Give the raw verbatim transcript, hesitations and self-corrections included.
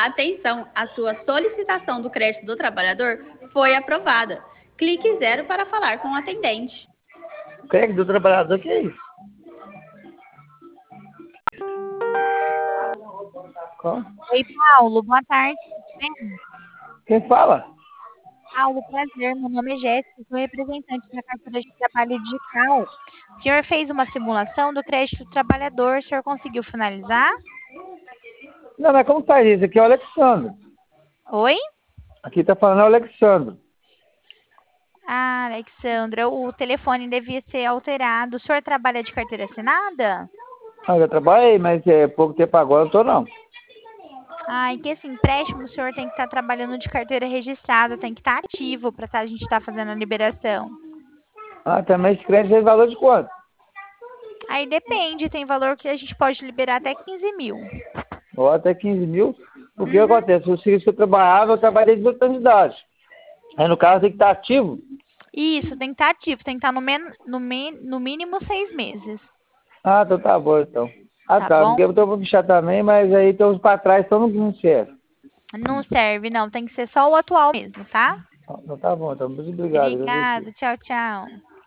Atenção, a sua solicitação do crédito do trabalhador foi aprovada. Clique zero para falar com o atendente. Crédito do trabalhador, que é isso? Qual? Oi, Paulo, boa tarde. Tudo bem? Quem fala? Paulo, prazer. Meu nome é Jéssica, sou representante da carteira de trabalho digital. O senhor fez uma simulação do crédito do trabalhador, o senhor conseguiu finalizar? Não, mas como faz isso? Aqui é o Alexandre. Oi? Aqui tá falando é o Alexandre. Ah, Alexandra, o telefone devia ser alterado. O senhor trabalha de carteira assinada? Ah, eu já trabalhei, mas é pouco tempo agora, não tô não. Ah, e que esse empréstimo o senhor tem que estar trabalhando de carteira registrada, tem que estar ativo para a gente estar fazendo a liberação. Ah, também esse crédito tem valor de quanto? Aí depende, tem valor que a gente pode liberar até quinze mil. Ou até quinze mil. O que Uhum. acontece? O serviço que eu trabalhava, eu trabalhei de outra unidade. Aí no caso tem que estar ativo. Isso, tem que estar ativo, tem que estar no, men no, men no mínimo seis meses. Ah, então tá bom então. Ah Tá tá, bom? porque eu tô pra fechar também, mas aí tem uns pra trás, então não, não serve. Não serve, não, tem que ser só o atual mesmo, tá? Então tá bom, então muito obrigado. Obrigada, tchau, tchau.